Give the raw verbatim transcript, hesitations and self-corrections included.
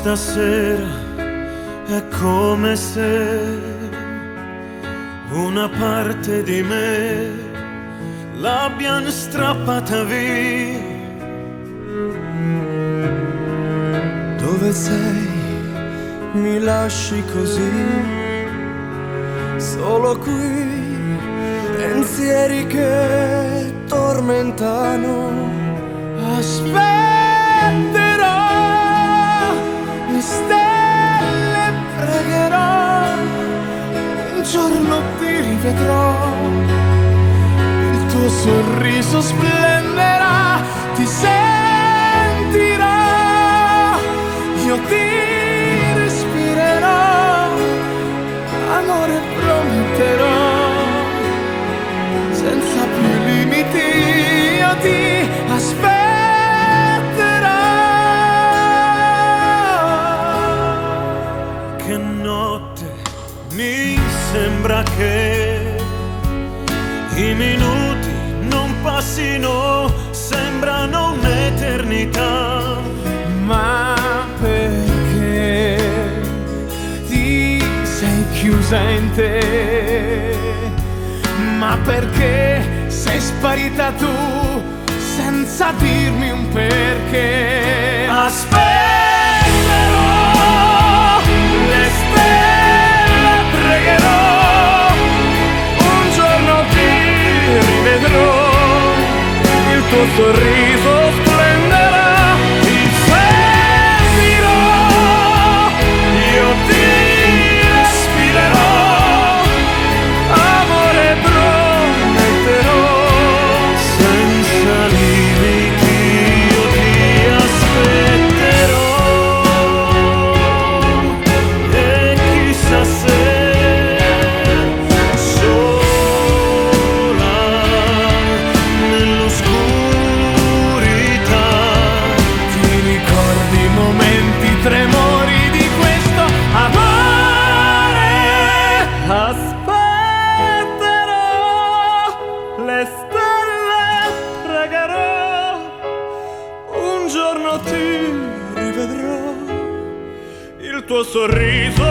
Stasera è come se una parte di me l'abbiano strappata via. Dove sei? Mi lasci così, solo qui, pensieri che tormentano. Aspetterò le stelle, pregherò, un giorno ti rivedrò, il tuo sorriso splenderà, ti sentirò, io ti respirerò, amore prometterò, senza più limiti io ti aspetterò. Che notte, mi sembra che i minuti non passino, sembrano un'eternità. Ma perché ti sei chiusa in te? Ma perché sei sparita tu senza dirmi un perché? Aspetterò le stelle, pregherò, un giorno ti rivedrò, il tuo sorriso splenderà, ti sentirò, io ti respirerò, amore prometterò, Senza limiti io ti aspetterò. E chissà se sola nell'oscurità ti ricordi i momenti tremori di questo amore. Aspetterò le stelle, pregherò, un giorno ti rivedrò, il tuo sorriso